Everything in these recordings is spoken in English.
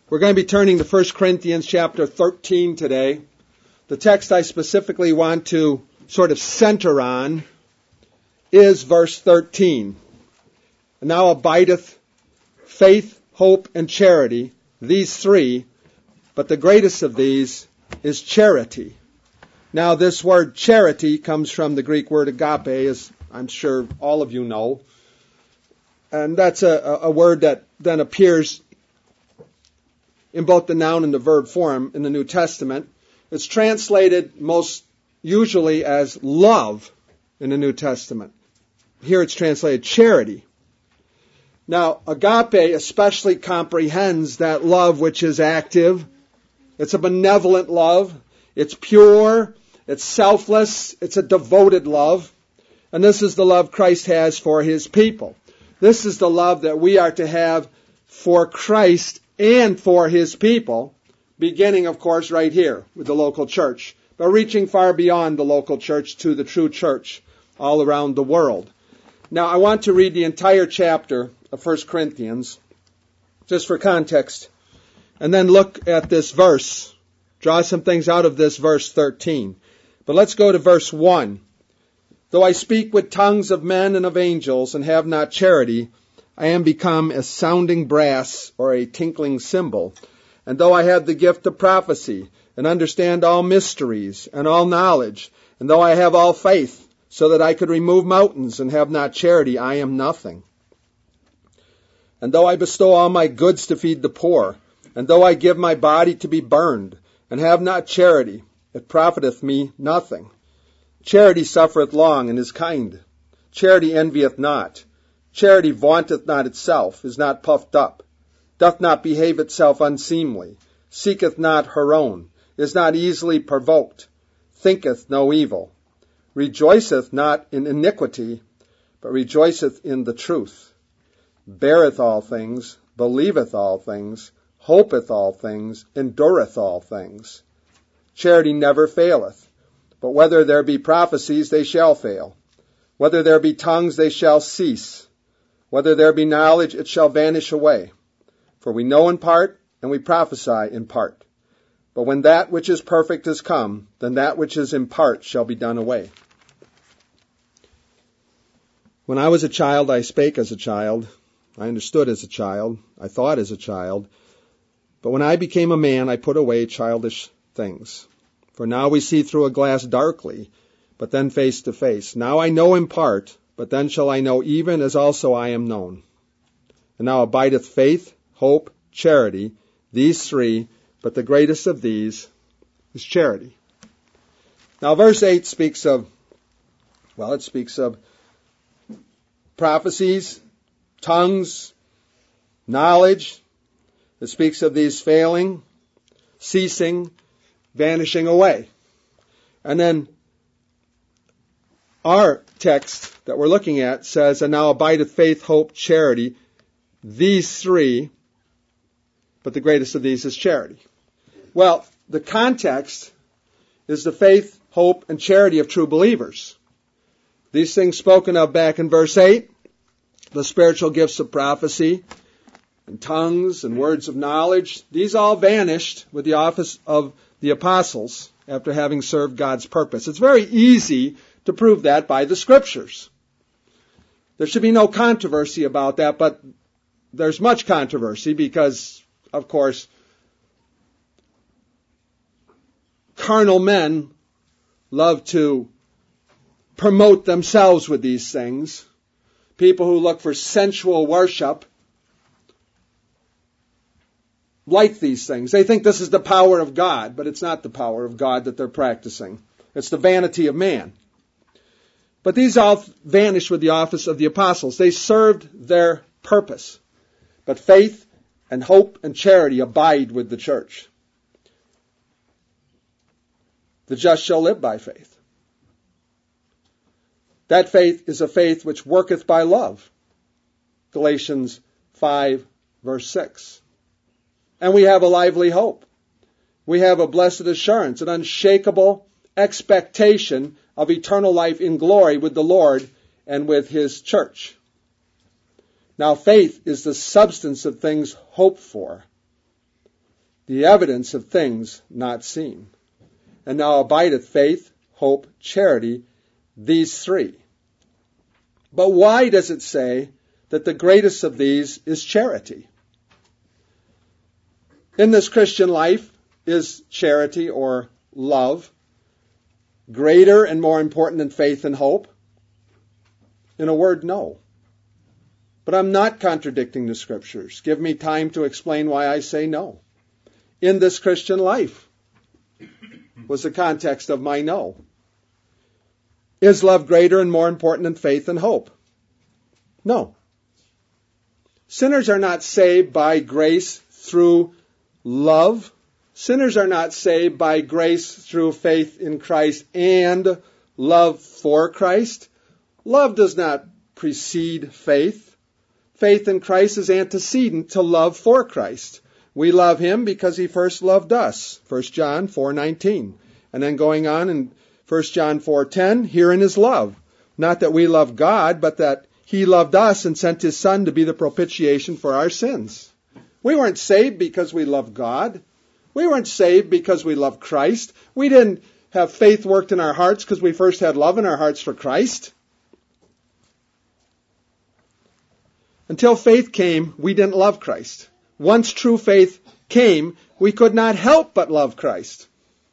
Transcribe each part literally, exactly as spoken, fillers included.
We're going to be turning to First Corinthians chapter thirteen today. The text I specifically want to sort of center on is verse thirteen. And now abideth faith, hope, and charity, these three, but the greatest of these is charity. Now this word charity comes from the Greek word agape, as I'm sure all of you know. And that's a, a word that then appears in both the noun and the verb form in the New Testament. It's translated most usually as love in the New Testament. Here it's translated charity. Now, agape especially comprehends that love which is active. It's a benevolent love. It's pure. It's selfless. It's a devoted love. And this is the love Christ has for His people. This is the love that we are to have for Christ and for His people, beginning, of course, right here with the local church, but reaching far beyond the local church to the true church all around the world. Now, I want to read the entire chapter of First Corinthians, just for context, and then look at this verse, draw some things out of this verse thirteen. But let's go to verse one. Though I speak with tongues of men and of angels and have not charity, I am become as sounding brass or a tinkling cymbal. And though I have the gift of prophecy and understand all mysteries and all knowledge, and though I have all faith so that I could remove mountains and have not charity, I am nothing. And though I bestow all my goods to feed the poor, and though I give my body to be burned and have not charity, it profiteth me nothing. Charity suffereth long and is kind. Charity envieth not. Charity vaunteth not itself, is not puffed up, doth not behave itself unseemly, seeketh not her own, is not easily provoked, thinketh no evil, rejoiceth not in iniquity, but rejoiceth in the truth, beareth all things, believeth all things, hopeth all things, endureth all things. Charity never faileth, but whether there be prophecies, they shall fail. Whether there be tongues, they shall cease. Whether there be knowledge, it shall vanish away. For we know in part, and we prophesy in part. But when that which is perfect is come, then that which is in part shall be done away. When I was a child, I spake as a child. I understood as a child. I thought as a child. But when I became a man, I put away childish things. For now we see through a glass darkly, but then face to face. Now I know in part, but then shall I know even as also I am known. And now abideth faith, hope, charity, these three, but the greatest of these is charity. Now verse eight speaks of, well, it speaks of prophecies, tongues, knowledge. It speaks of these failing, ceasing, vanishing away. And then our text that we're looking at says, and now abideth faith, hope, charity, these three, but the greatest of these is charity. Well, the context is the faith, hope, and charity of true believers. These things spoken of back in verse eight, the spiritual gifts of prophecy, and tongues, and words of knowledge, these all vanished with the office of the apostles after having served God's purpose. It's very easy to prove that by the Scriptures. There should be no controversy about that, but there's much controversy because, of course, carnal men love to promote themselves with these things. People who look for sensual worship like these things. They think this is the power of God, but it's not the power of God that they're practicing. It's the vanity of man. But these all vanished with the office of the apostles. They served their purpose. But faith and hope and charity abide with the church. The just shall live by faith. That faith is a faith which worketh by love. Galatians five, verse six. And we have a lively hope. We have a blessed assurance, an unshakable expectation of eternal life in glory with the Lord and with His church. Now faith is the substance of things hoped for, the evidence of things not seen. And now abideth faith, hope, charity, these three. But why does it say that the greatest of these is charity? In this Christian life, is charity or love greater and more important than faith and hope? In a word, no. But I'm not contradicting the Scriptures. Give me time to explain why I say no. In this Christian life was the context of my no. Is love greater and more important than faith and hope? No. Sinners are not saved by grace through love. Sinners are not saved by grace through faith in Christ and love for Christ. Love does not precede faith. Faith in Christ is antecedent to love for Christ. We love Him because He first loved us. First John four nineteen. And then going on in First John four ten, herein is love. Not that we love God, but that He loved us and sent His Son to be the propitiation for our sins. We weren't saved because we loved God. We weren't saved because we loved Christ. We didn't have faith worked in our hearts because we first had love in our hearts for Christ. Until faith came, we didn't love Christ. Once true faith came, we could not help but love Christ.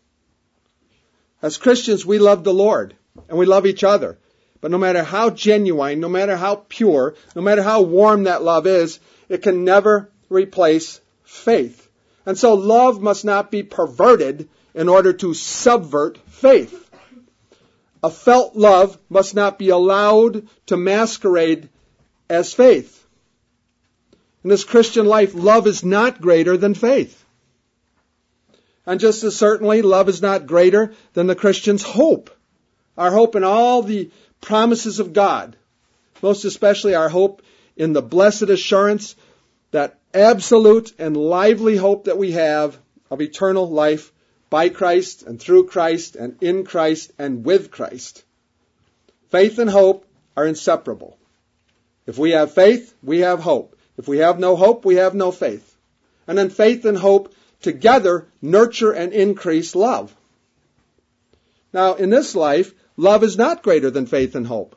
As Christians, we love the Lord, and we love each other. But no matter how genuine, no matter how pure, no matter how warm that love is, it can never replace faith. And so love must not be perverted in order to subvert faith. A felt love must not be allowed to masquerade as faith. In this Christian life, love is not greater than faith. And just as certainly, love is not greater than the Christian's hope. Our hope in all the promises of God. Most especially our hope in the blessed assurance, that absolute and lively hope that we have of eternal life by Christ and through Christ and in Christ and with Christ. Faith and hope are inseparable. If we have faith, we have hope. If we have no hope, we have no faith. And then faith and hope together nurture and increase love. Now, in this life, love is not greater than faith and hope.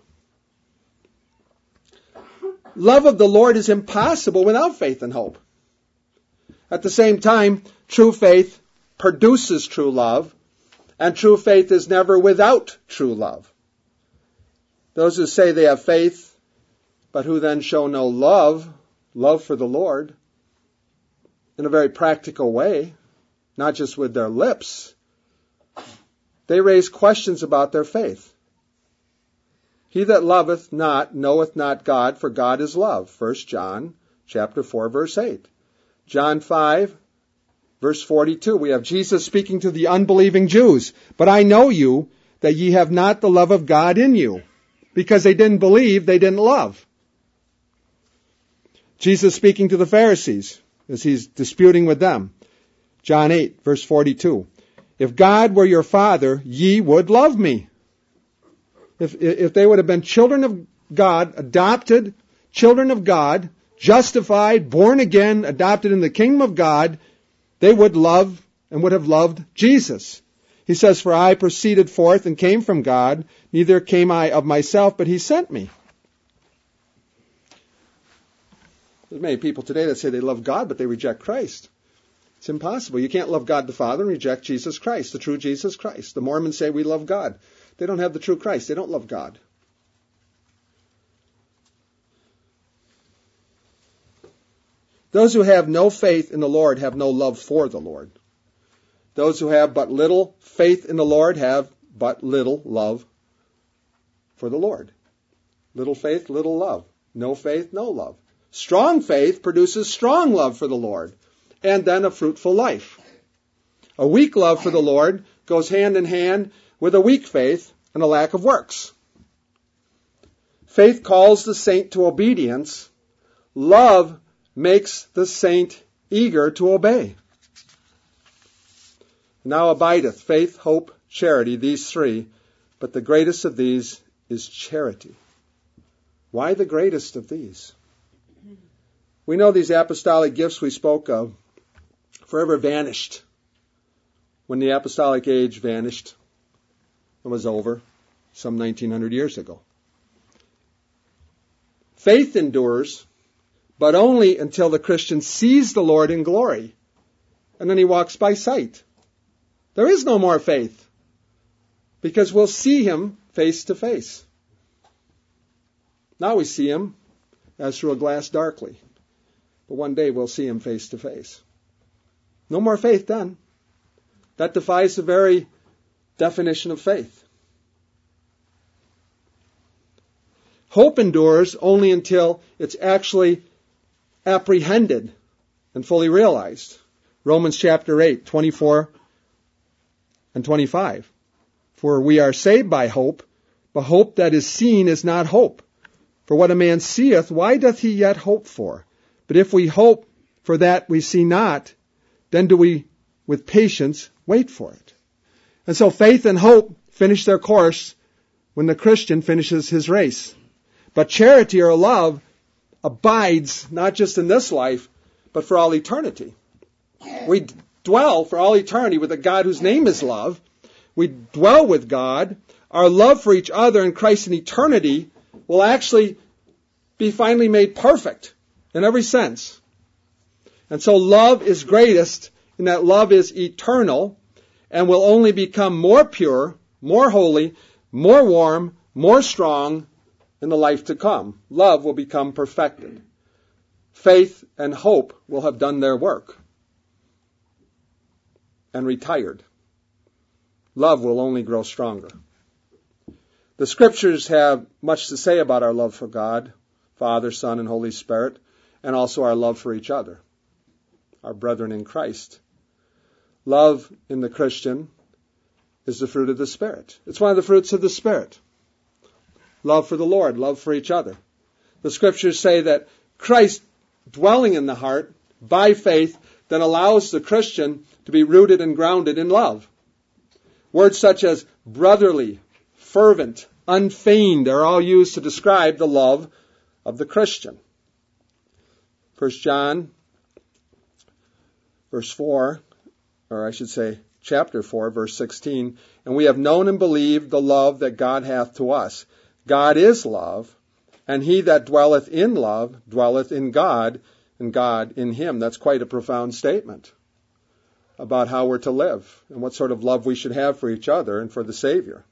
Love of the Lord is impossible without faith and hope. At the same time, true faith produces true love, and true faith is never without true love. Those who say they have faith, but who then show no love, love for the Lord, in a very practical way, not just with their lips, they raise questions about their faith. He that loveth not knoweth not God, for God is love. First John chapter four, verse eight. John five, verse forty-two. We have Jesus speaking to the unbelieving Jews. But I know you, that ye have not the love of God in you. Because they didn't believe, they didn't love. Jesus speaking to the Pharisees as He's disputing with them. John eight, verse forty-two. If God were your Father, ye would love me. If, if they would have been children of God, adopted, children of God, justified, born again, adopted in the kingdom of God, they would love and would have loved Jesus. He says, for I proceeded forth and came from God, neither came I of myself, but He sent me. There's many people today that say they love God, but they reject Christ. It's impossible. You can't love God the Father and reject Jesus Christ, the true Jesus Christ. The Mormons say we love God. They don't have the true Christ. They don't love God. Those who have no faith in the Lord have no love for the Lord. Those who have but little faith in the Lord have but little love for the Lord. Little faith, little love. No faith, no love. Strong faith produces strong love for the Lord, and then a fruitful life. A weak love for the Lord goes hand in hand with a weak faith and a lack of works. Faith calls the saint to obedience. Love makes the saint eager to obey. Now abideth faith, hope, charity, these three, but the greatest of these is charity. Why the greatest of these? We know these apostolic gifts we spoke of, forever vanished. When the apostolic age vanished and was over some nineteen hundred years ago. Faith endures, but only until the Christian sees the Lord in glory, and then he walks by sight. There is no more faith, because we'll see him face to face. Now we see him as through a glass darkly, but one day we'll see him face to face. No more faith then. That defies the very definition of faith. Hope endures only until it's actually apprehended and fully realized. Romans chapter eight, twenty-four and twenty-five. For we are saved by hope, but hope that is seen is not hope. For what a man seeth, why doth he yet hope for? But if we hope for that we see not, then do we with patience wait for it. And so faith and hope finish their course when the Christian finishes his race. But charity or love abides not just in this life, but for all eternity. We dwell for all eternity with a God whose name is love. We dwell with God. Our love for each other in Christ in eternity will actually be finally made perfect in every sense. And so love is greatest in that love is eternal and will only become more pure, more holy, more warm, more strong in the life to come. Love will become perfected. Faith and hope will have done their work and retired. Love will only grow stronger. The Scriptures have much to say about our love for God, Father, Son, and Holy Spirit, and also our love for each other, our brethren in Christ. Love in the Christian is the fruit of the Spirit. It's one of the fruits of the Spirit. Love for the Lord, love for each other. The Scriptures say that Christ dwelling in the heart by faith then allows the Christian to be rooted and grounded in love. Words such as brotherly, fervent, unfeigned are all used to describe the love of the Christian. First John, verse four, or I should say chapter four, verse sixteen, and we have known and believed the love that God hath to us. God is love, and he that dwelleth in love dwelleth in God, and God in him. That's quite a profound statement about how we're to live and what sort of love we should have for each other and for the Savior.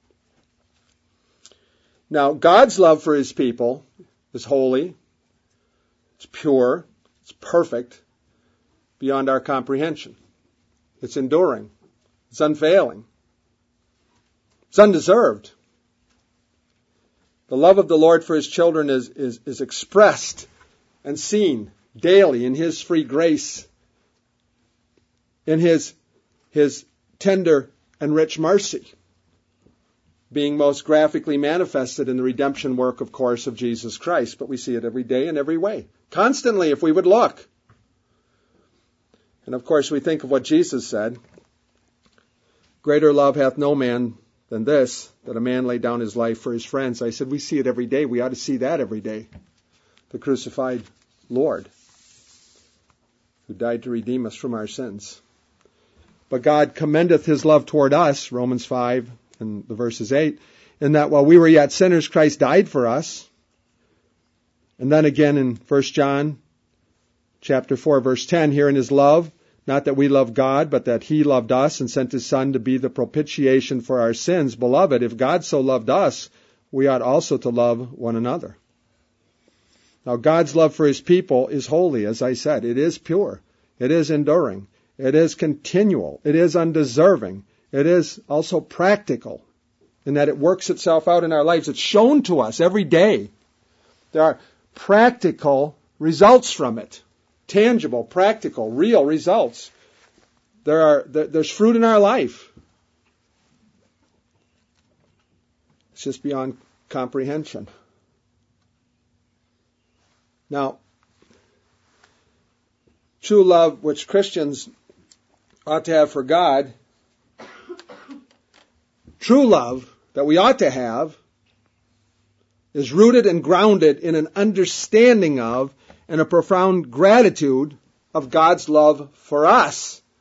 Now, God's love for his people is holy, it's pure, it's perfect, beyond our comprehension. It's enduring, it's unfailing, it's undeserved. The love of the Lord for his children is, is, is expressed and seen daily in his free grace, in his, his tender and rich mercy, being most graphically manifested in the redemption work, of course, of Jesus Christ. But we see it every day in every way, constantly, if we would look. And of course, we think of what Jesus said, greater love hath no man than this, that a man lay down his life for his friends. I said, we see it every day. We ought to see that every day. The crucified Lord, who died to redeem us from our sins. But God commendeth his love toward us, Romans five and the verses eight, in that while we were yet sinners, Christ died for us. And then again in First John chapter four, verse ten, herein is love, not that we love God, but that he loved us and sent his Son to be the propitiation for our sins. Beloved, if God so loved us, we ought also to love one another. Now, God's love for his people is holy, as I said. It is pure. It is enduring. It is continual. It is undeserving. It is also practical in that it works itself out in our lives. It's shown to us every day. There are practical results from it. Tangible, practical, real results. There are there's fruit in our life. It's just beyond comprehension. Now, true love which Christians ought to have for God, true love that we ought to have, is rooted and grounded in an understanding of and a profound gratitude of God's love for us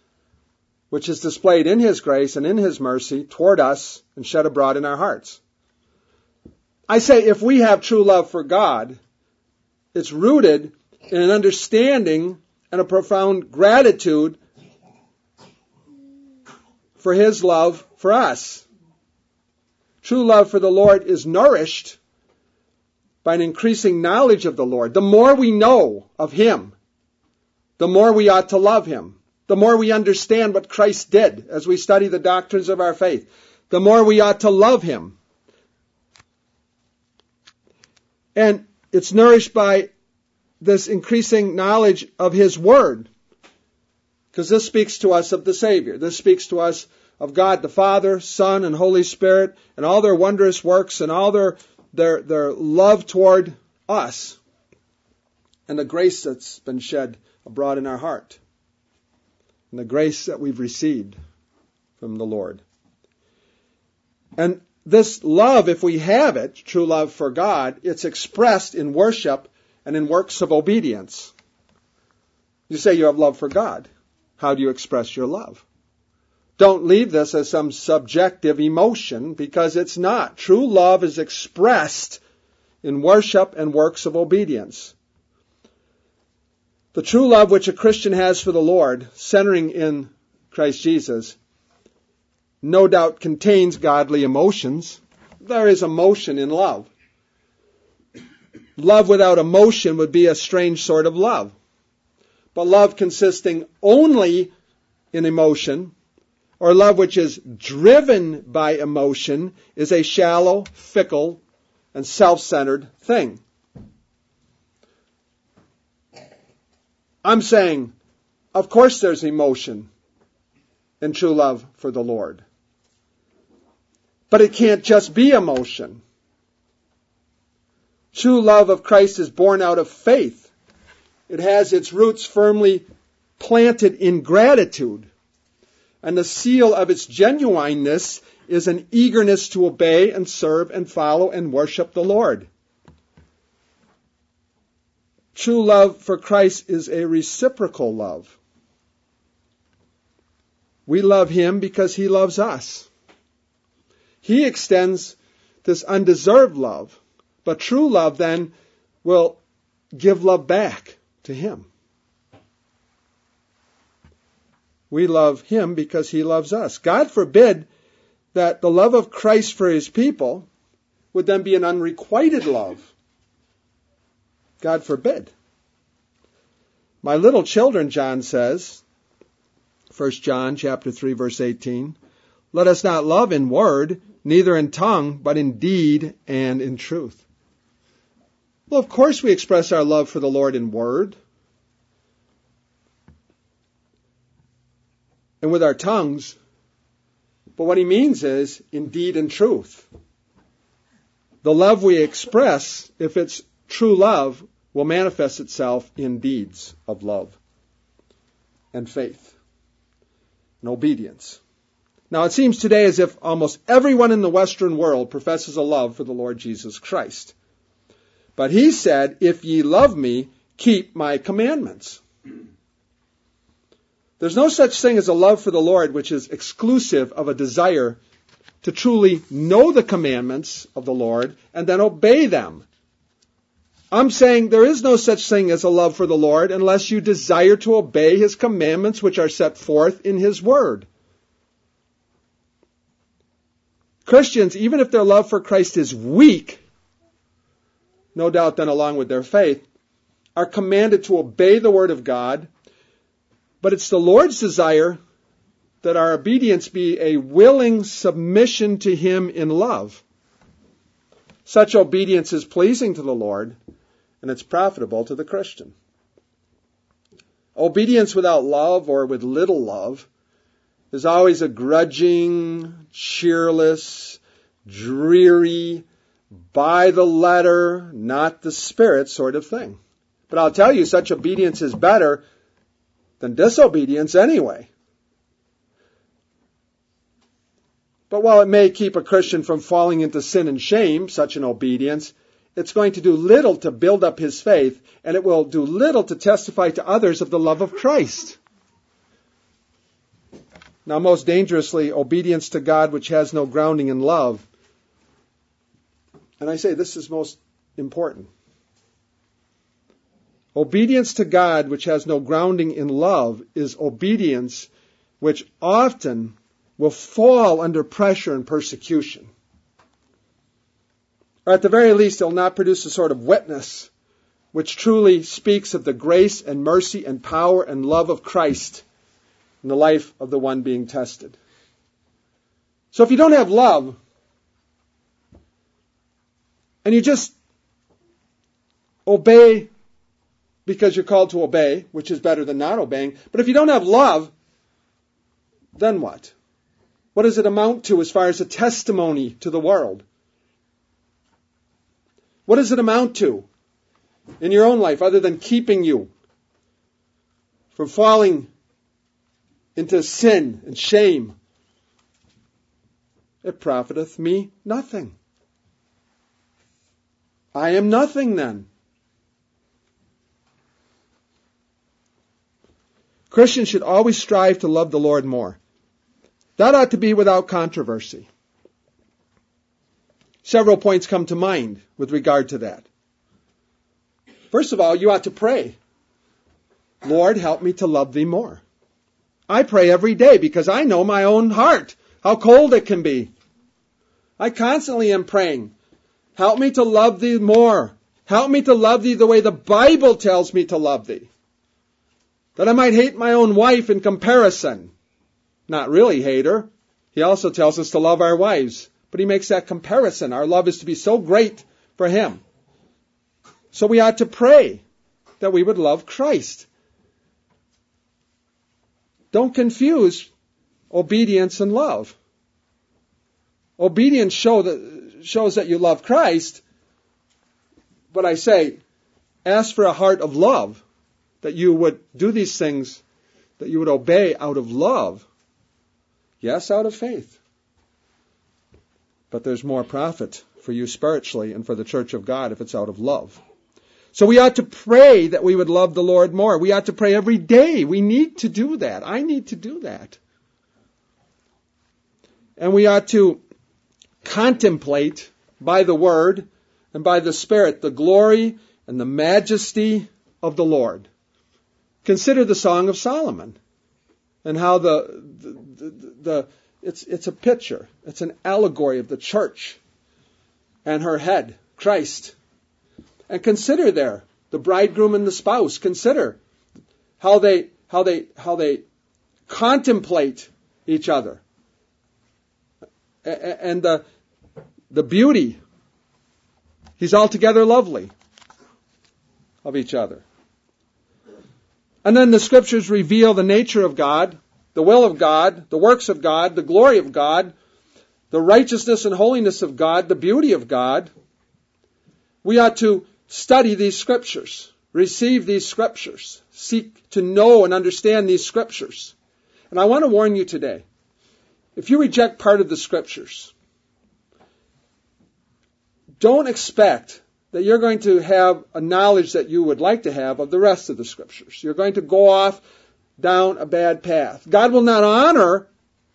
which is displayed in His grace and in His mercy toward us and shed abroad in our hearts. I say if we have true love for God, it's rooted in an understanding and a profound gratitude for His love for us. True love for the Lord is nourished by an increasing knowledge of the Lord. The more we know of Him, the more we ought to love Him. The more we understand what Christ did as we study the doctrines of our faith, the more we ought to love Him. And it's nourished by this increasing knowledge of His Word, because this speaks to us of the Savior. This speaks to us of God the Father, Son, and Holy Spirit, and all their wondrous works and all their, their, their love toward us, and the grace that's been shed abroad in our heart, and the grace that we've received from the Lord. And this love, if we have it, true love for God, it's expressed in worship and in works of obedience. You say you have love for God. How do you express your love? Don't leave this as some subjective emotion, because it's not. True love is expressed in worship and works of obedience. The true love which a Christian has for the Lord, centering in Christ Jesus, no doubt contains godly emotions. There is emotion in love. Love without emotion would be a strange sort of love. But love consisting only in emotion, or love which is driven by emotion, is a shallow, fickle, and self-centered thing. I'm saying, of course there's emotion in true love for the Lord. But it can't just be emotion. True love of Christ is born out of faith. It has its roots firmly planted in gratitude. And the seal of its genuineness is an eagerness to obey and serve and follow and worship the Lord. True love for Christ is a reciprocal love. We love Him because He loves us. He extends this undeserved love. But true love then will give love back to Him. We love Him because He loves us. God forbid that the love of Christ for His people would then be an unrequited love. God forbid. My little children, John says, First John chapter three, verse eighteen, let us not love in word, neither in tongue, but in deed and in truth. Well, of course we express our love for the Lord in word and with our tongues, but what he means is in deed and truth. The love we express, if it's true love, will manifest itself in deeds of love and faith and obedience. Now, it seems today as if almost everyone in the Western world professes a love for the Lord Jesus Christ. But he said, if ye love me, keep my commandments. There's no such thing as a love for the Lord which is exclusive of a desire to truly know the commandments of the Lord and then obey them. I'm saying there is no such thing as a love for the Lord unless you desire to obey His commandments which are set forth in His Word. Christians, even if their love for Christ is weak, no doubt then along with their faith, are commanded to obey the Word of God, but it's the Lord's desire that our obedience be a willing submission to Him in love. Such obedience is pleasing to the Lord, and it's profitable to the Christian. Obedience without love or with little love is always a grudging, cheerless, dreary, by the letter, not the spirit sort of thing. But I'll tell you, such obedience is better than disobedience anyway. But while it may keep a Christian from falling into sin and shame, such an obedience, it's going to do little to build up his faith, and it will do little to testify to others of the love of Christ. Now, most dangerously, obedience to God which has no grounding in love. And I say this is most important. Obedience to God which has no grounding in love is obedience which often will fall under pressure and persecution. Or at the very least, it will not produce a sort of witness which truly speaks of the grace and mercy and power and love of Christ in the life of the one being tested. So if you don't have love, and you just obey because you're called to obey, which is better than not obeying, but if you don't have love, then what? What does it amount to as far as a testimony to the world? What does it amount to in your own life other than keeping you from falling into sin and shame? It profiteth me nothing. I am nothing then. Christians should always strive to love the Lord more. That ought to be without controversy. Several points come to mind with regard to that. First of all, you ought to pray. Lord, help me to love thee more. I pray every day because I know my own heart, how cold it can be. I constantly am praying. Help me to love thee more. Help me to love thee the way the Bible tells me to love thee. That I might hate my own wife in comparison. Not really hate her. He also tells us to love our wives. But he makes that comparison. Our love is to be so great for him. So we ought to pray that we would love Christ. Don't confuse obedience and love. Obedience show that, shows that you love Christ. But I say, ask for a heart of love. That you would do these things, that you would obey out of love. Yes, out of faith. But there's more profit for you spiritually and for the church of God if it's out of love. So we ought to pray that we would love the Lord more. We ought to pray every day. We need to do that. I need to do that. And we ought to contemplate by the Word and by the Spirit the glory and the majesty of the Lord. Consider the Song of Solomon and how the, the, the, the it's, it's a picture. It's an allegory of the church and her head, Christ. And consider there the bridegroom and the spouse. Consider how they how they how they contemplate each other, and the the beauty. He's altogether lovely of each other. And then the Scriptures reveal the nature of God, the will of God, the works of God, the glory of God, the righteousness and holiness of God, the beauty of God. We ought to study these Scriptures, receive these Scriptures, seek to know and understand these Scriptures. And I want to warn you today, if you reject part of the Scriptures, don't expect that you're going to have a knowledge that you would like to have of the rest of the Scriptures. You're going to go off down a bad path. God will not honor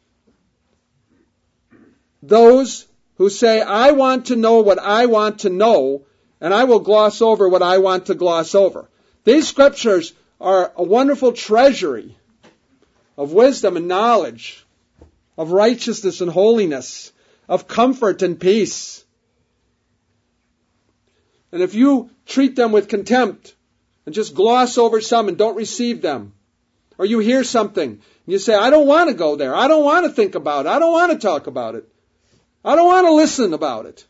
those who say, I want to know what I want to know, and I will gloss over what I want to gloss over. These Scriptures are a wonderful treasury of wisdom and knowledge, of righteousness and holiness, of comfort and peace. And if you treat them with contempt and just gloss over some and don't receive them, or you hear something and you say, I don't want to go there, I don't want to think about it, I don't want to talk about it, I don't want to listen about it.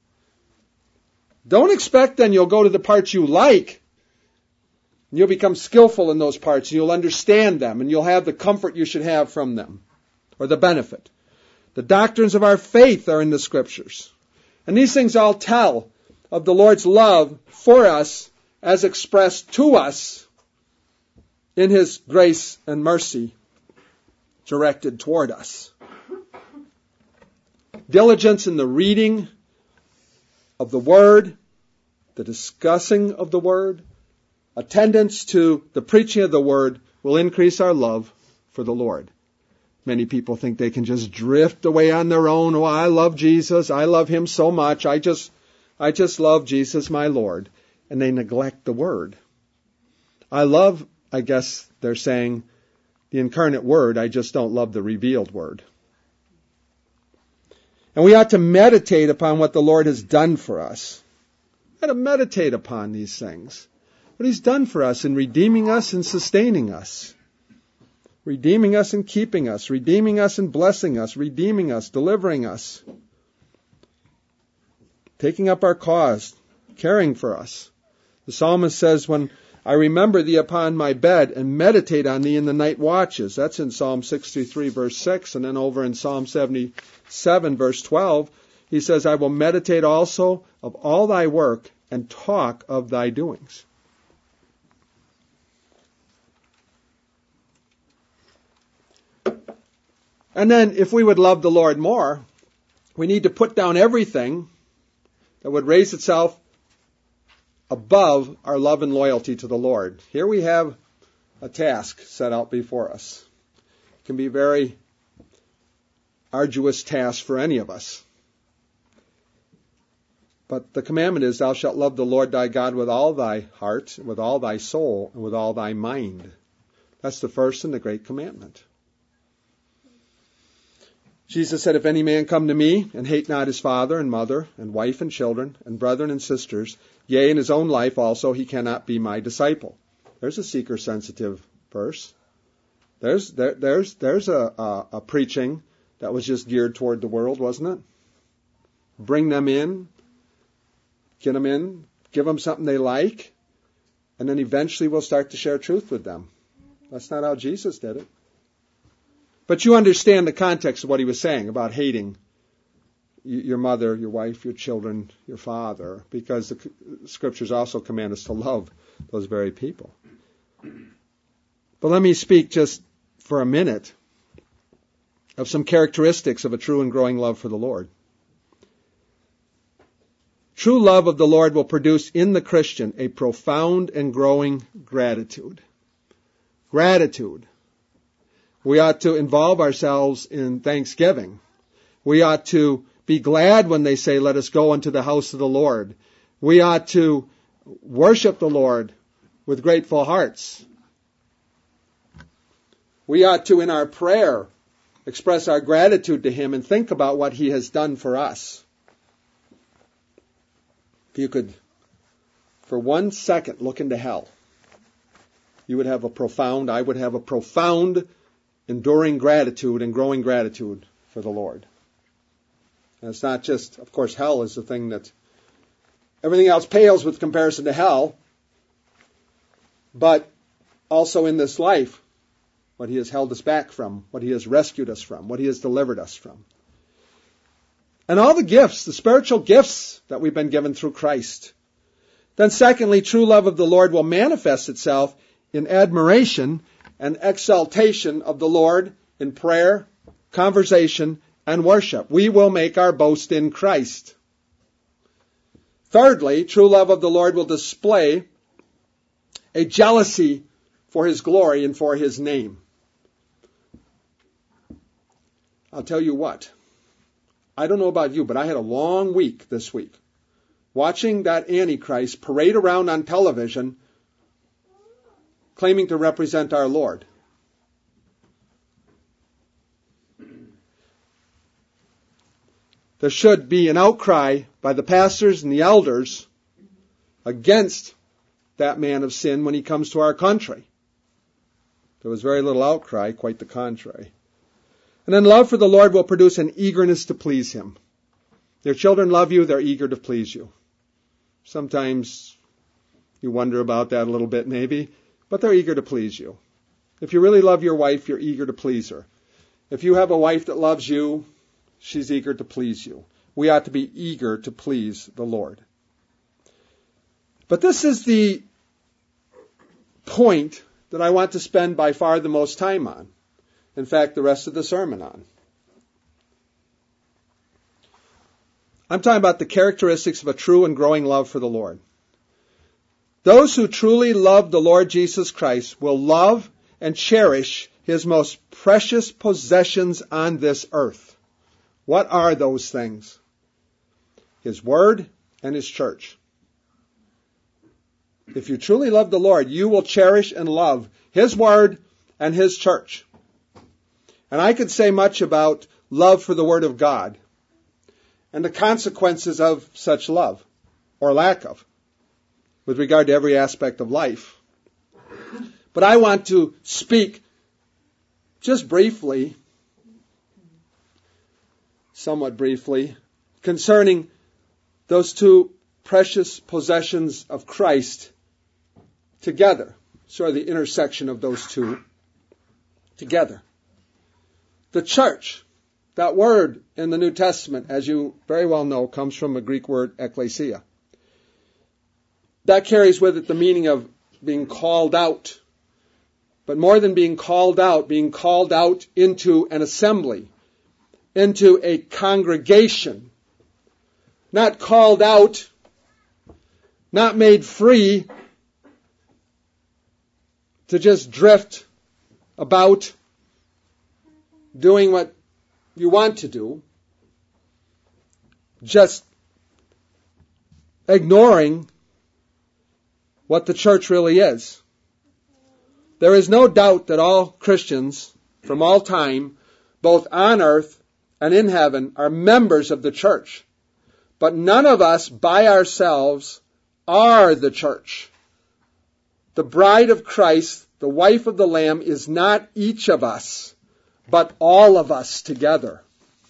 Don't expect then you'll go to the parts you like, and you'll become skillful in those parts, and you'll understand them, and you'll have the comfort you should have from them, or the benefit. The doctrines of our faith are in the Scriptures. And these things all tell of the Lord's love for us as expressed to us in His grace and mercy directed toward us. Diligence in the reading of the Word, the discussing of the Word, attendance to the preaching of the Word will increase our love for the Lord. Many people think they can just drift away on their own. Oh, I love Jesus. I love him so much. I just, I just love Jesus, my Lord. And they neglect the Word. I love, I guess they're saying, the incarnate Word. I just don't love the revealed Word. And we ought to meditate upon what the Lord has done for us. We ought to meditate upon these things. What he's done for us in redeeming us and sustaining us. Redeeming us and keeping us. Redeeming us and blessing us. Redeeming us, delivering us. Taking up our cause. Caring for us. The psalmist says, when I remember thee upon my bed and meditate on thee in the night watches. That's in Psalm sixty-three, verse six. And then over in Psalm seventy-seven, verse twelve, he says, I will meditate also of all thy work and talk of thy doings. And then, if we would love the Lord more, we need to put down everything that would raise itself above our love and loyalty to the Lord. Here we have a task set out before us. It can be a very arduous task for any of us. But the commandment is, thou shalt love the Lord thy God with all thy heart, with all thy soul, and with all thy mind. That's the first and the great commandment. Jesus said, if any man come to me and hate not his father and mother and wife and children and brethren and sisters, yea, in his own life also, he cannot be my disciple. There's a seeker-sensitive verse. There's there, there's there's a, a, a preaching that was just geared toward the world, wasn't it? Bring them in, get them in, give them something they like, and then eventually we'll start to share truth with them. That's not how Jesus did it. But you understand the context of what he was saying about hating your mother, your wife, your children, your father, because the scriptures also command us to love those very people. But let me speak just for a minute of some characteristics of a true and growing love for the Lord. True love of the Lord will produce in the Christian a profound and growing gratitude. Gratitude. We ought to involve ourselves in thanksgiving. We ought to be glad when they say, let us go into the house of the Lord. We ought to worship the Lord with grateful hearts. We ought to, in our prayer, express our gratitude to him and think about what he has done for us. If you could, for one second, look into hell, you would have a profound, I would have a profound, enduring gratitude and growing gratitude for the Lord. And it's not just, of course, hell is the thing that everything else pales with comparison to hell, but also in this life, what he has held us back from, what he has rescued us from, what he has delivered us from. And all the gifts, the spiritual gifts that we've been given through Christ. Then secondly, true love of the Lord will manifest itself in admiration and exaltation of the Lord in prayer, conversation, and worship. We will make our boast in Christ. Thirdly, true love of the Lord will display a jealousy for his glory and for his name. I'll tell you what. I don't know about you, but I had a long week this week watching that Antichrist parade around on television claiming to represent our Lord. There should be an outcry by the pastors and the elders against that man of sin when he comes to our country. There was very little outcry, quite the contrary. And then love for the Lord will produce an eagerness to please him. Your children love you, they're eager to please you. Sometimes you wonder about that a little bit maybe, but they're eager to please you. If you really love your wife, you're eager to please her. If you have a wife that loves you, she's eager to please you. We ought to be eager to please the Lord. But this is the point that I want to spend by far the most time on. In fact, the rest of the sermon on. I'm talking about the characteristics of a true and growing love for the Lord. Those who truly love the Lord Jesus Christ will love and cherish his most precious possessions on this earth. What are those things? His word and his church. If you truly love the Lord, you will cherish and love his word and his church. And I could say much about love for the word of God and the consequences of such love, or lack of, with regard to every aspect of life. But I want to speak just briefly, somewhat briefly, concerning those two precious possessions of Christ together. Sort of the intersection of those two together. The church, that word in the New Testament, as you very well know, comes from a Greek word, ekklesia. That carries with it the meaning of being called out. But more than being called out, being called out into an assembly, into a congregation. Not called out, not made free to just drift about doing what you want to do, just ignoring what the church really is. There is no doubt that all Christians from all time, both on earth and in heaven, are members of the church. But none of us by ourselves are the church. The bride of Christ, the wife of the Lamb, is not each of us, but all of us together.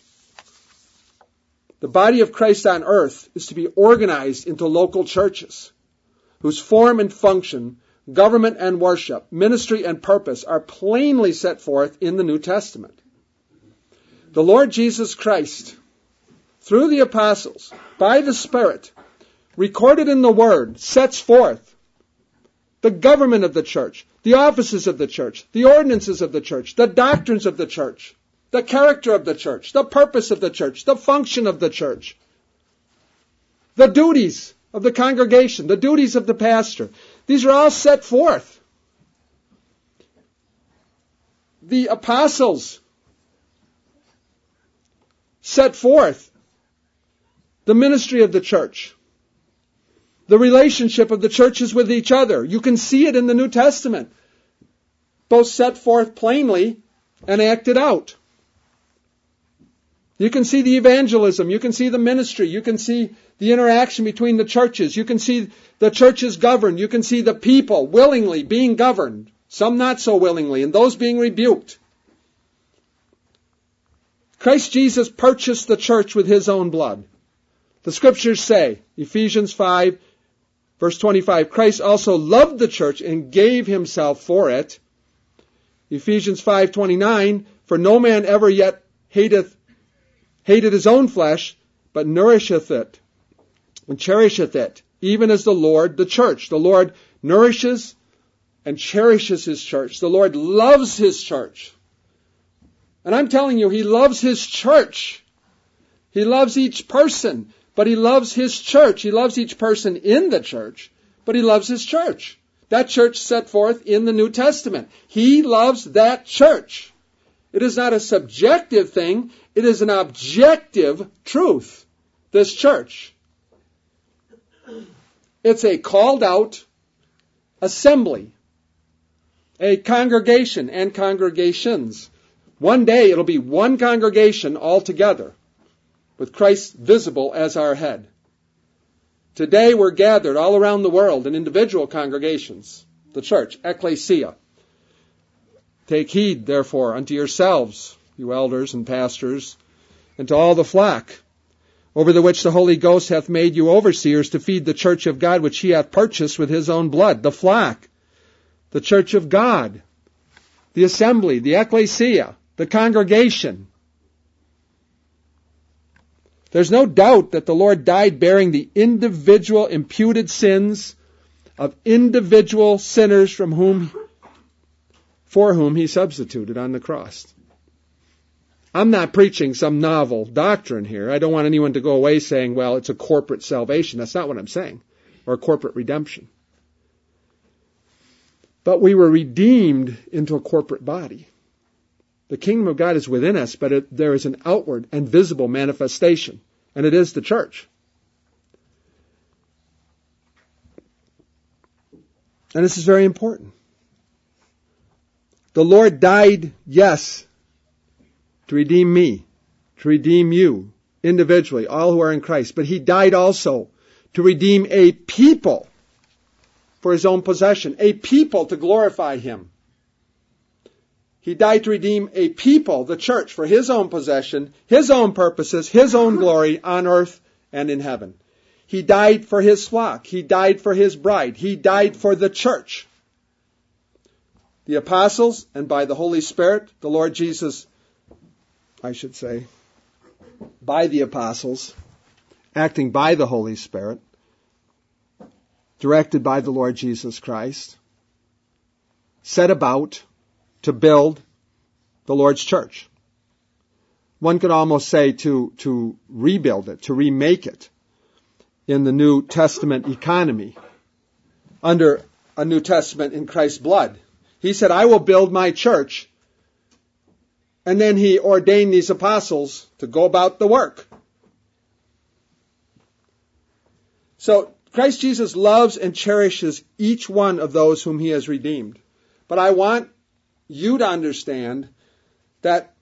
The body of Christ on earth is to be organized into local churches, whose form and function, government and worship, ministry and purpose are plainly set forth in the New Testament. The Lord Jesus Christ, through the apostles, by the Spirit, recorded in the Word, sets forth the government of the church, the offices of the church, the ordinances of the church, the doctrines of the church, the character of the church, the purpose of the church, the function of the church, the duties of the congregation, the duties of the pastor. These are all set forth. The apostles set forth the ministry of the church, the relationship of the churches with each other. You can see it in the New Testament, both set forth plainly and acted out. You can see the evangelism. You can see the ministry. You can see the interaction between the churches. You can see the churches governed. You can see the people willingly being governed, some not so willingly, and those being rebuked. Christ Jesus purchased the church with his own blood. The scriptures say, Ephesians five, verse twenty-five, Christ also loved the church and gave himself for it. Ephesians five twenty-nine, for no man ever yet hateth, hated his own flesh, but nourisheth it and cherisheth it, even as the Lord the church. The Lord nourishes and cherishes his church. The Lord loves his church. And I'm telling you, he loves his church. He loves each person, but he loves his church. He loves each person in the church, but he loves his church. That church set forth in the New Testament. He loves that church. It is not a subjective thing. It is an objective truth, this church. It's a called out assembly, a congregation and congregations. One day it'll be one congregation altogether, with Christ visible as our head. Today we're gathered all around the world in individual congregations, the church, ecclesia. Take heed, therefore, unto yourselves, you elders and pastors, and to all the flock, over the which the Holy Ghost hath made you overseers to feed the church of God, which he hath purchased with his own blood. The flock, the church of God, the assembly, the ecclesia, the congregation. There's no doubt that the Lord died bearing the individual imputed sins of individual sinners from whom, for whom he substituted on the cross. I'm not preaching some novel doctrine here. I don't want anyone to go away saying, well, it's a corporate salvation. That's not what I'm saying. Or a corporate redemption. But we were redeemed into a corporate body. The kingdom of God is within us, but it, there is an outward and visible manifestation, and it is the church. And this is very important. The Lord died, yes, to redeem me, to redeem you individually, all who are in Christ. But He died also to redeem a people for His own possession, a people to glorify Him. He died to redeem a people, the church, for His own possession, His own purposes, His own glory on earth and in heaven. He died for His flock. He died for His bride. He died for the church. The apostles, and by the Holy Spirit, the Lord Jesus, I should say, by the apostles, acting by the Holy Spirit, directed by the Lord Jesus Christ, set about to build the Lord's church. One could almost say to, to rebuild it, to remake it in the New Testament economy, under a New Testament in Christ's blood. He said, I will build my church. And then He ordained these apostles to go about the work. So Christ Jesus loves and cherishes each one of those whom He has redeemed. But I want you to understand that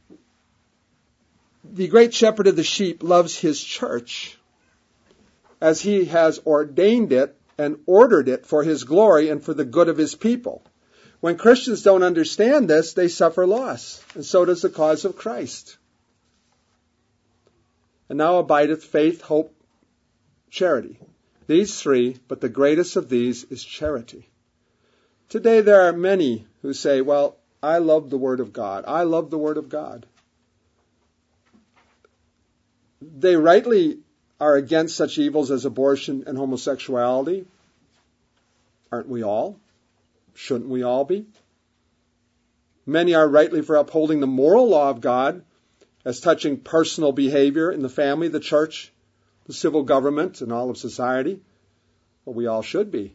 the great shepherd of the sheep loves His church as He has ordained it and ordered it for His glory and for the good of His people. When Christians don't understand this, they suffer loss, and so does the cause of Christ. And now abideth faith, hope, charity. These three, but the greatest of these is charity. Today there are many who say, well, I love the Word of God. I love the Word of God. They rightly are against such evils as abortion and homosexuality. Aren't we all? Shouldn't we all be? Many are rightly for upholding the moral law of God as touching personal behavior in the family, the church, the civil government, and all of society. Well, we all should be.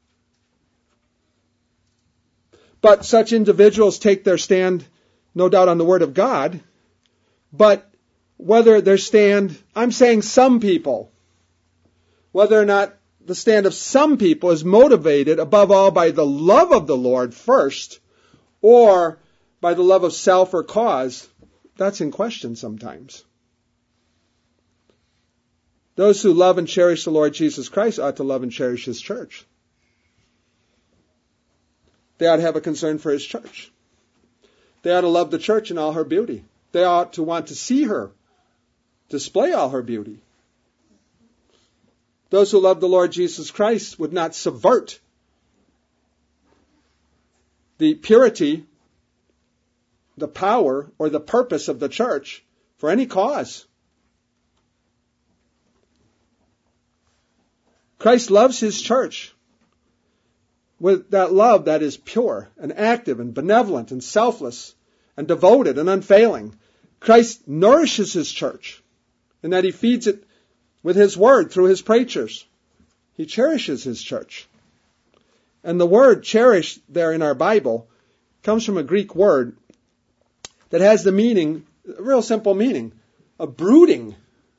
But such individuals take their stand, no doubt, on the Word of God. But whether their stand, I'm saying some people, whether or not the stand of some people is motivated above all by the love of the Lord first, or by the love of self or cause, that's in question sometimes. Those who love and cherish the Lord Jesus Christ ought to love and cherish His church. They ought to have a concern for His church. They ought to love the church in all her beauty. They ought to want to see her display all her beauty. Those who love the Lord Jesus Christ would not subvert the purity, the power, or the purpose of the church for any cause. Christ loves His church with that love that is pure and active and benevolent and selfless and devoted and unfailing. Christ nourishes His church in that He feeds it with His word through His preachers. He cherishes His church. And the word cherish there in our Bible comes from a Greek word that has the meaning, a real simple meaning, of brooding.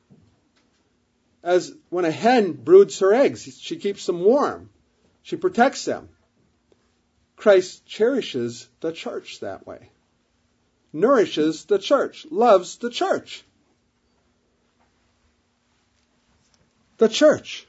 As when a hen broods her eggs, she keeps them warm. She protects them. Christ cherishes the church that way. Nourishes the church. Loves the church. The church.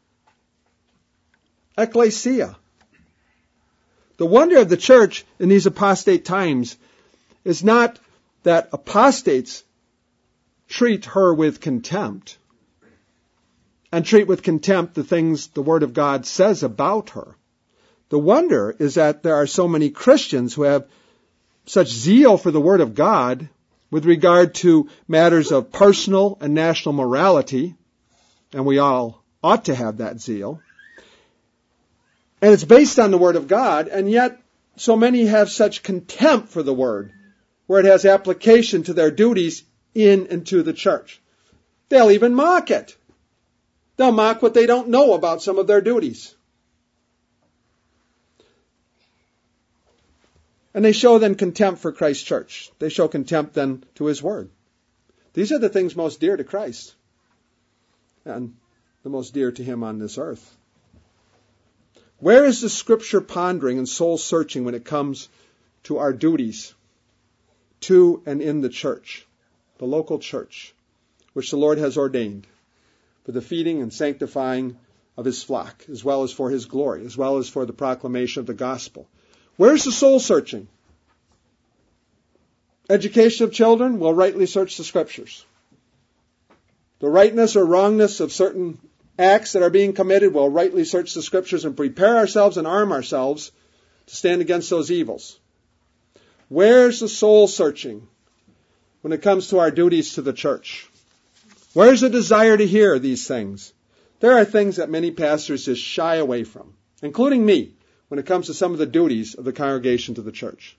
Ecclesia. The wonder of the church in these apostate times is not that apostates treat her with contempt and treat with contempt the things the Word of God says about her. The wonder is that there are so many Christians who have such zeal for the Word of God with regard to matters of personal and national morality, and we all ought to have that zeal. And it's based on the Word of God, and yet so many have such contempt for the Word, where it has application to their duties in and to the church. They'll even mock it. They'll mock what they don't know about some of their duties. And they show then contempt for Christ's church. They show contempt then to his word. These are the things most dear to Christ and the most dear to him on this earth. Where is the scripture pondering and soul searching when it comes to our duties to and in the church, the local church, which the Lord has ordained for the feeding and sanctifying of his flock, as well as for his glory, as well as for the proclamation of the gospel? Where's the soul searching? Education of children will rightly search the scriptures. The rightness or wrongness of certain acts that are being committed will rightly search the scriptures and prepare ourselves and arm ourselves to stand against those evils. Where's the soul searching when it comes to our duties to the church? Where's the desire to hear these things? There are things that many pastors just shy away from, including me, when it comes to some of the duties of the congregation to the church.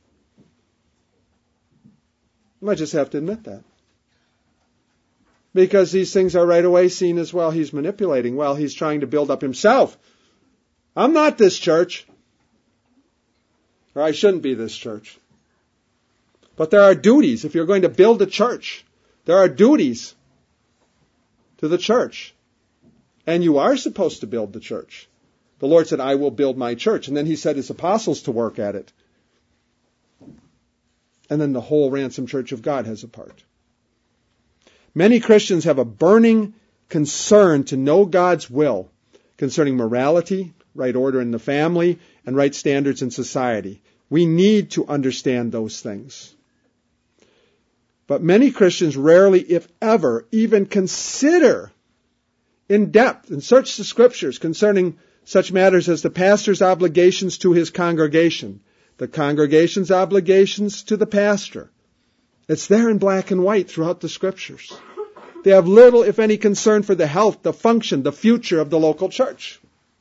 You might just have to admit that. Because these things are right away seen as, well, he's manipulating. Well, he's trying to build up himself. I'm not this church. Or I shouldn't be this church. But there are duties. If you're going to build a church, there are duties to the church. And you are supposed to build the church. The Lord said, I will build my church. And then he set his apostles to work at it. And then the whole ransomed church of God has a part. Many Christians have a burning concern to know God's will concerning morality, right order in the family, and right standards in society. We need to understand those things. But many Christians rarely, if ever, even consider in depth and search the scriptures concerning such matters as the pastor's obligations to his congregation, the congregation's obligations to the pastor. It's there in black and white throughout the scriptures. They have little, if any, concern for the health, the function, the future of the local church.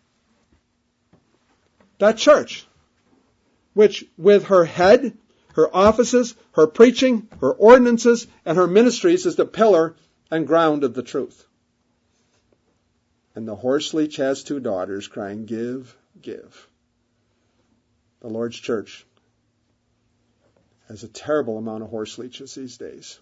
That church, which with her head, her offices, her preaching, her ordinances, and her ministries is the pillar and ground of the truth. And the horse leech has two daughters crying, give, give. The Lord's church has a terrible amount of horse leeches these days.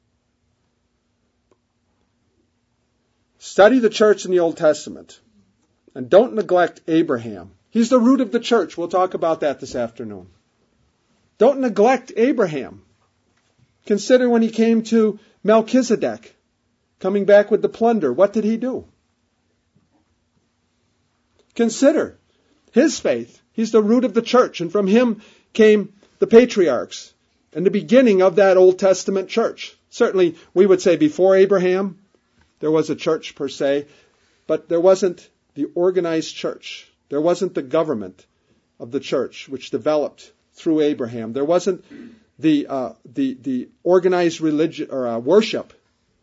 Study the church in the Old Testament. And don't neglect Abraham. He's the root of the church. We'll talk about that this afternoon. Don't neglect Abraham. Consider when he came to Melchizedek, coming back with the plunder. What did he do? Consider his faith. He's the root of the church. And from him came the patriarchs and the beginning of that Old Testament church. Certainly, we would say before Abraham, there was a church per se, but there wasn't the organized church. There wasn't the government of the church, which developed through Abraham. There wasn't the uh, the the organized religion or uh, worship.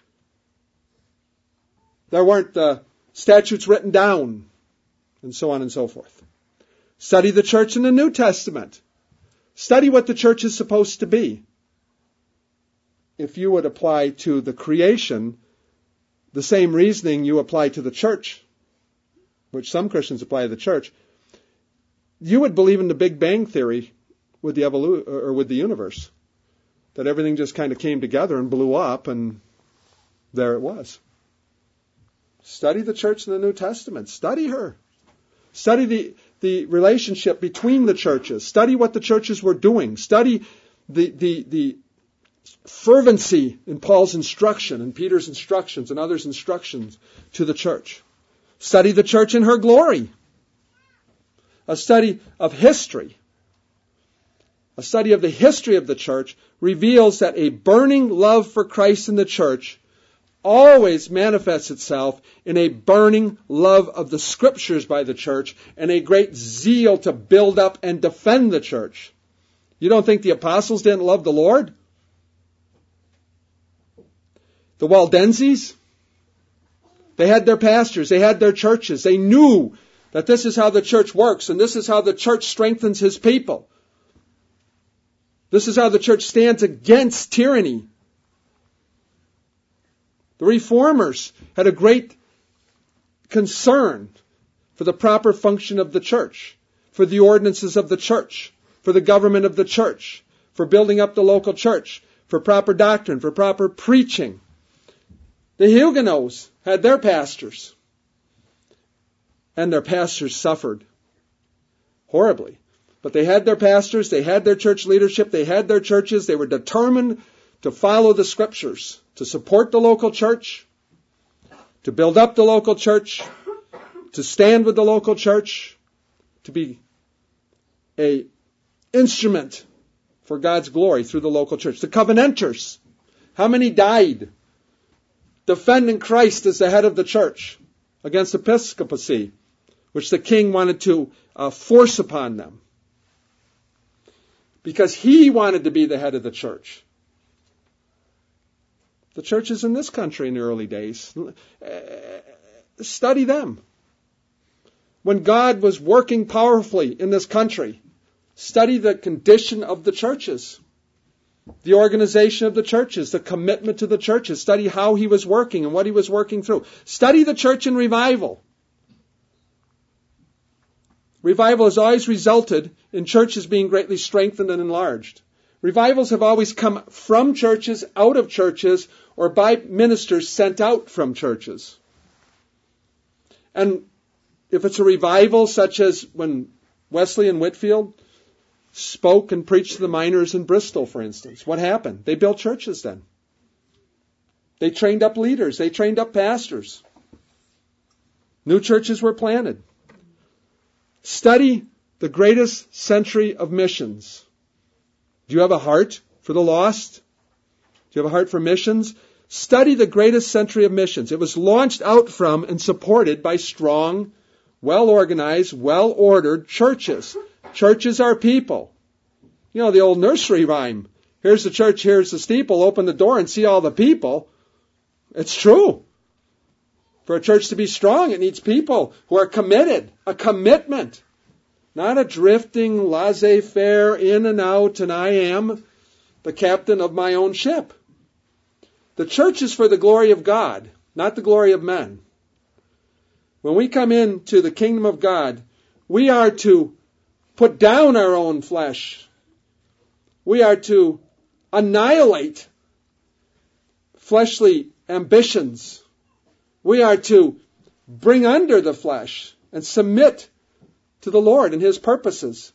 There weren't the statutes written down, and so on and so forth. Study the church in the New Testament. Study what the church is supposed to be. If you would apply to the creation the same reasoning you apply to the church, which some Christians apply to the church, you would believe in the Big Bang Theory with the evolu- or with the universe, that everything just kind of came together and blew up, and there it was. Study the church in the New Testament. Study her. Study the, the relationship between the churches. Study what the churches were doing. Study the, the, the fervency in Paul's instruction and Peter's instructions and others' instructions to the church. Study the church in her glory. A study of history. A study of the history of the church reveals that a burning love for Christ in the church always manifests itself in a burning love of the scriptures by the church and a great zeal to build up and defend the church. You don't think the apostles didn't love the Lord? The Waldenses, they had their pastors, they had their churches. They knew that this is how the church works and this is how the church strengthens his people. This is how the church stands against tyranny. The Reformers had a great concern for the proper function of the church, for the ordinances of the church, for the government of the church, for building up the local church, for proper doctrine, for proper preaching. The Huguenots had their pastors, and their pastors suffered horribly. But they had their pastors, they had their church leadership, they had their churches, they were determined to follow the Scriptures, to support the local church, to build up the local church, to stand with the local church, to be a instrument for God's glory through the local church. The Covenanters, how many died defending Christ as the head of the church against episcopacy, which the king wanted to uh, force upon them? Because he wanted to be the head of the church. The churches in this country in the early days, study them. When God was working powerfully in this country, study the condition of the churches, the organization of the churches, the commitment to the churches. Study how he was working and what he was working through. Study the church in revival. Revival has always resulted in churches being greatly strengthened and enlarged. Revivals have always come from churches, out of churches, or by ministers sent out from churches. And if it's a revival such as when Wesley and Whitefield spoke and preached to the miners in Bristol, for instance, what happened? They built churches then. They trained up leaders. They trained up pastors. New churches were planted. Study the greatest century of missions. Do you have a heart for the lost? Do you have a heart for missions? Study the greatest century of missions. It was launched out from and supported by strong, well-organized, well-ordered churches. Churches are people. You know, the old nursery rhyme. Here's the church, here's the steeple. Open the door and see all the people. It's true. For a church to be strong, it needs people who are committed. A commitment. Not a drifting, laissez-faire, in and out, and I am the captain of my own ship. The church is for the glory of God, not the glory of men. When we come into the kingdom of God, we are to put down our own flesh. We are to annihilate fleshly ambitions. We are to bring under the flesh and submit to the Lord and His purposes.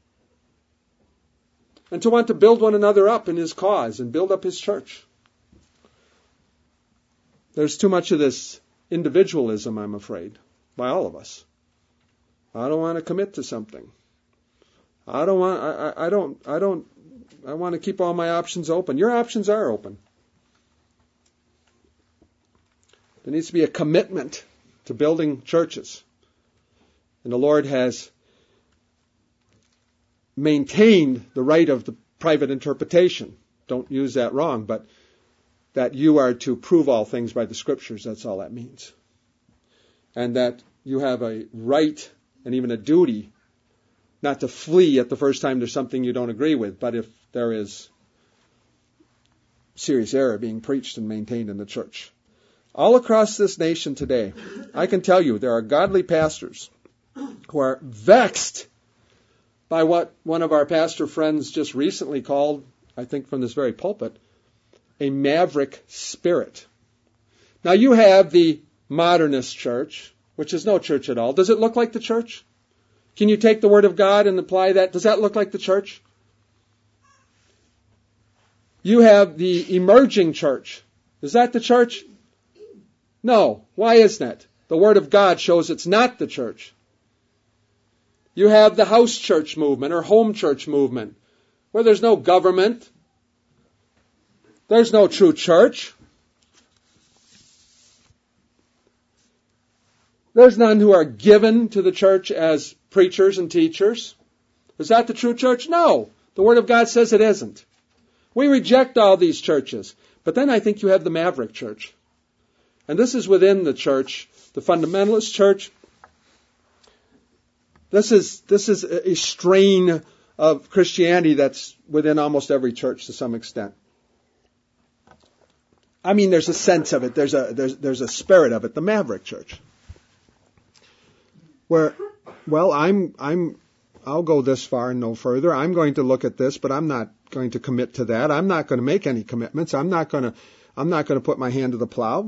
And to want to build one another up in His cause and build up His church. There's too much of this individualism, I'm afraid, by all of us. I don't want to commit to something. I don't want, I, I, I don't, I don't, I want to keep all my options open. Your options are open. There needs to be a commitment to building churches. And the Lord has maintained the right of the private interpretation. Don't use that wrong, but that you are to prove all things by the Scriptures, that's all that means. And that you have a right and even a duty not to flee at the first time there's something you don't agree with, but if there is serious error being preached and maintained in the church. All across this nation today, I can tell you there are godly pastors who are vexed by what one of our pastor friends just recently called, I think from this very pulpit, a maverick spirit. Now you have the modernist church, which is no church at all. Does it look like the church? Can you take the Word of God and apply that? Does that look like the church? You have the emerging church. Is that the church? No. Why isn't it? The Word of God shows it's not the church. You have the house church movement or home church movement, where there's no government. There's no true church. There's none who are given to the church as preachers and teachers. Is that the true church? No. The Word of God says it isn't. We reject all these churches. But then I think you have the maverick church. And this is within the church, the fundamentalist church. This is, this is a strain of Christianity that's within almost every church to some extent. I mean, there's a sense of it. There's a, there's, there's a spirit of it. The maverick church. Where, well, I'm, I'm I'll go this far and no further. I'm going to look at this, but I'm not going to commit to that. I'm not going to make any commitments. I'm not going to, I'm not going to put my hand to the plow.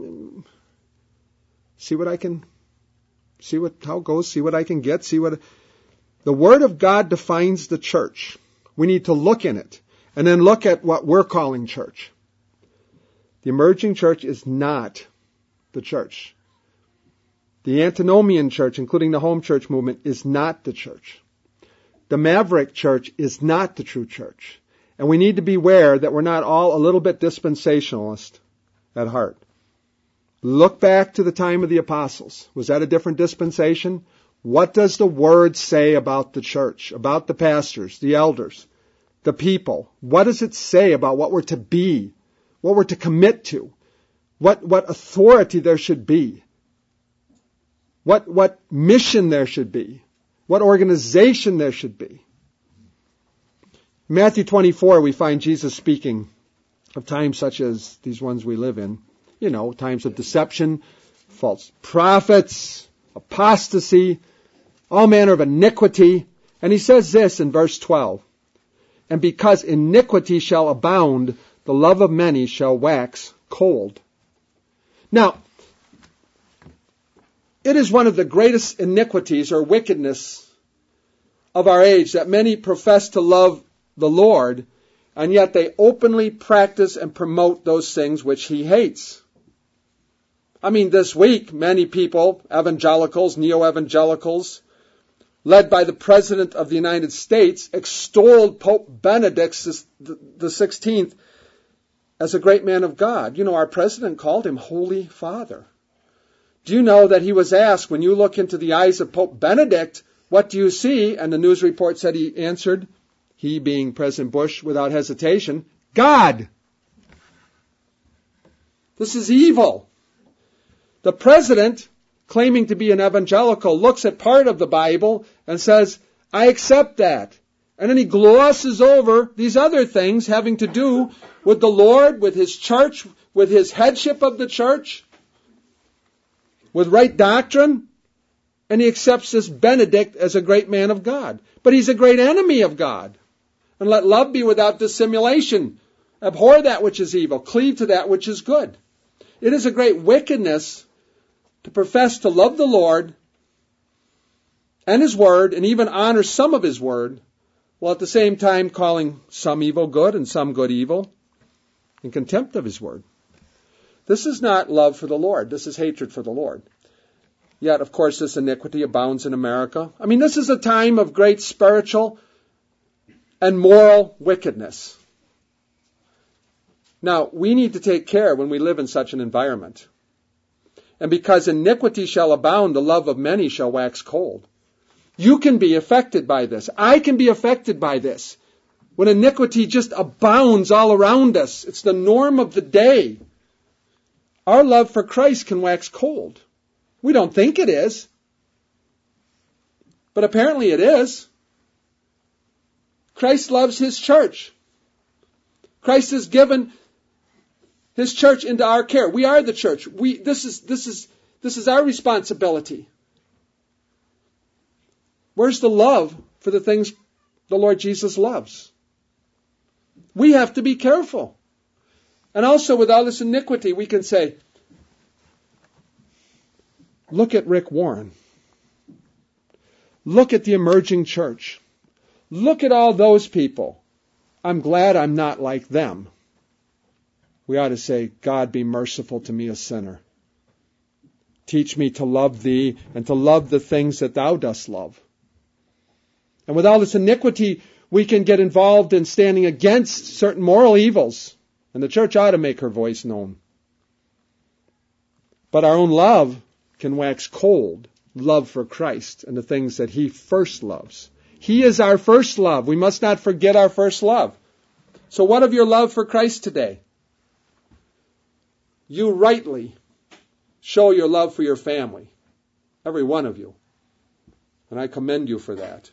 See what I can, see what, how it goes, see what I can get, see what, the Word of God defines the church. We need to look in it and then look at what we're calling church. The emerging church is not the church. The antinomian church, including the home church movement, is not the church. The maverick church is not the true church. And we need to beware that we're not all a little bit dispensationalist at heart. Look back to the time of the apostles. Was that a different dispensation? What does the Word say about the church, about the pastors, the elders, the people? What does it say about what we're to be, what we're to commit to, what, what authority there should be? What, what mission there should be, what organization there should be. In Matthew twenty-four, we find Jesus speaking of times such as these ones we live in. You know, times of deception, false prophets, apostasy, all manner of iniquity. And he says this in verse twelve, "And because iniquity shall abound, the love of many shall wax cold." Now, it is one of the greatest iniquities or wickedness of our age that many profess to love the Lord, and yet they openly practice and promote those things which he hates. I mean, this week, many people, evangelicals, neo-evangelicals, led by the President of the United States, extolled Pope Benedict the sixteenth as a great man of God. You know, our President called him Holy Father. Do you know that he was asked, when you look into the eyes of Pope Benedict, what do you see? And the news report said he answered, he being President Bush, without hesitation, God. This is evil. The President, claiming to be an evangelical, looks at part of the Bible and says, I accept that. And then he glosses over these other things having to do with the Lord, with his church, with his headship of the church, with right doctrine, and he accepts this Benedict as a great man of God. But he's a great enemy of God. And let love be without dissimulation. Abhor that which is evil. Cleave to that which is good. It is a great wickedness to profess to love the Lord and his word, and even honor some of his word, while at the same time calling some evil good and some good evil, in contempt of his word. This is not love for the Lord. This is hatred for the Lord. Yet, of course, this iniquity abounds in America. I mean, this is a time of great spiritual and moral wickedness. Now, we need to take care when we live in such an environment. And because iniquity shall abound, the love of many shall wax cold. You can be affected by this. I can be affected by this. When iniquity just abounds all around us, it's the norm of the day. Our love for Christ can wax cold. We don't think it is. But apparently it is. Christ loves his church. Christ has given his church into our care. We are the church. We, this is, this is, this is our responsibility. Where's the love for the things the Lord Jesus loves? We have to be careful. And also with all this iniquity, we can say, look at Rick Warren. Look at the emerging church. Look at all those people. I'm glad I'm not like them. We ought to say, God, be merciful to me, a sinner. Teach me to love thee and to love the things that thou dost love. And with all this iniquity, we can get involved in standing against certain moral evils. And the church ought to make her voice known. But our own love can wax cold. Love for Christ and the things that he first loves. He is our first love. We must not forget our first love. So what of your love for Christ today? You rightly show your love for your family. Every one of you. And I commend you for that.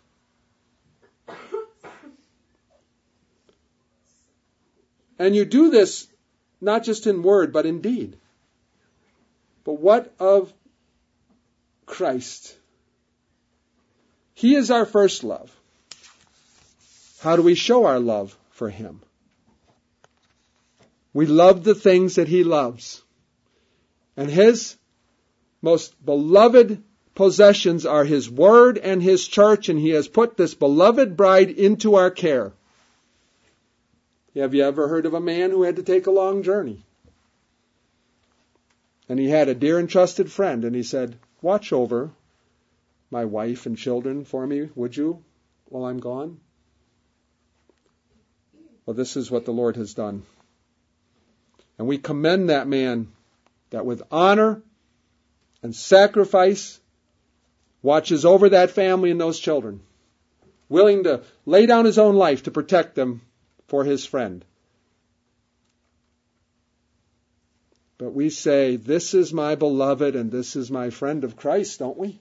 And you do this not just in word, but in deed. But what of Christ? He is our first love. How do we show our love for Him? We love the things that He loves. And His most beloved possessions are His Word and His church, and He has put this beloved bride into our care. Have you ever heard of a man who had to take a long journey? And he had a dear and trusted friend, and he said, "Watch over my wife and children for me, would you, while I'm gone?" Well, this is what the Lord has done. And we commend that man that with honor and sacrifice watches over that family and those children, willing to lay down his own life to protect them for his friend. But we say, "This is my beloved and this is my friend of Christ," don't we?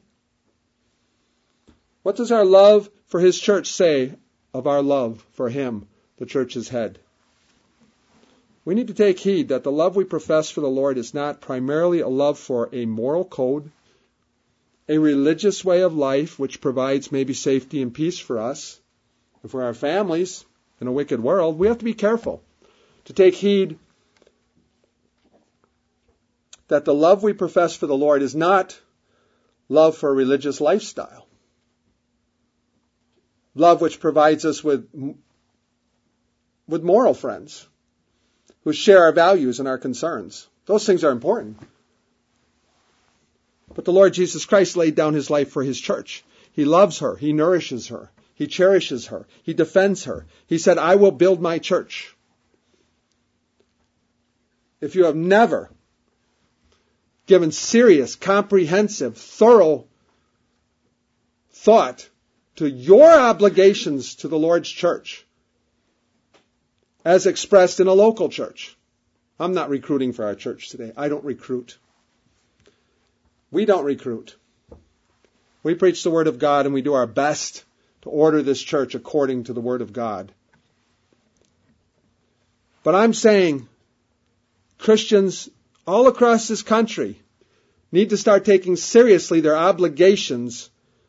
What does our love for His church say of our love for Him, the church's head? We need to take heed that the love we profess for the Lord is not primarily a love for a moral code, a religious way of life which provides maybe safety and peace for us and for our families in a wicked world. We have to be careful to take heed that the love we profess for the Lord is not love for a religious lifestyle. Love which provides us with, with moral friends who share our values and our concerns. Those things are important. But the Lord Jesus Christ laid down His life for His church. He loves her. He nourishes her. He cherishes her. He defends her. He said, "I will build my church." If you have never given serious, comprehensive, thorough thought to your obligations to the Lord's church, as expressed in a local church. I'm not recruiting for our church today. I don't recruit. We don't recruit. We preach the Word of God and we do our best to order this church according to the Word of God. But I'm saying Christians all across this country need to start taking seriously their obligations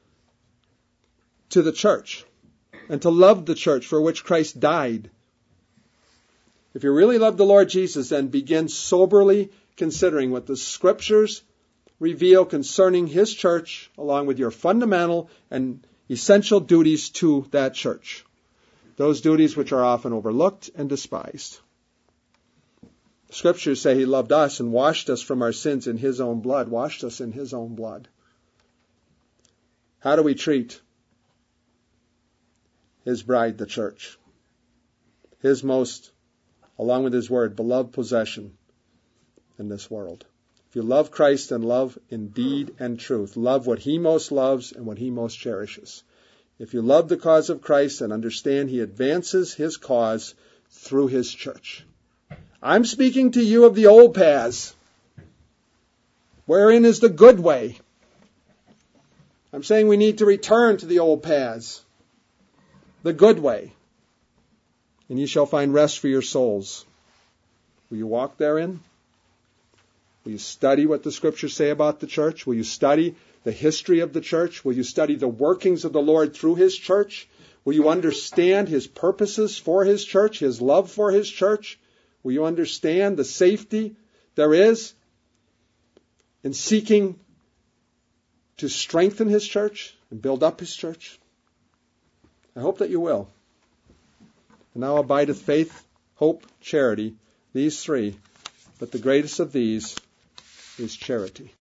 to the church and to love the church for which Christ died. If you really love the Lord Jesus, then begin soberly considering what the Scriptures reveal concerning His church, along with your fundamental and essential duties to that church. Those duties which are often overlooked and despised. Scriptures say He loved us and washed us from our sins in His own blood, washed us in His own blood. How do we treat His bride, the church? His most, along with His word, beloved possession in this world. If you love Christ, then love in deed and truth. Love what He most loves and what He most cherishes. If you love the cause of Christ, then understand He advances His cause through His church. I'm speaking to you of the old paths, wherein is the good way. I'm saying we need to return to the old paths, the good way, and ye shall find rest for your souls. Will you walk therein? Will you study what the Scriptures say about the church? Will you study the history of the church? Will you study the workings of the Lord through His church? Will you understand His purposes for His church, His love for His church? Will you understand the safety there is in seeking to strengthen His church and build up His church? I hope that you will. And now abideth faith, hope, charity, these three, but the greatest of these is charity.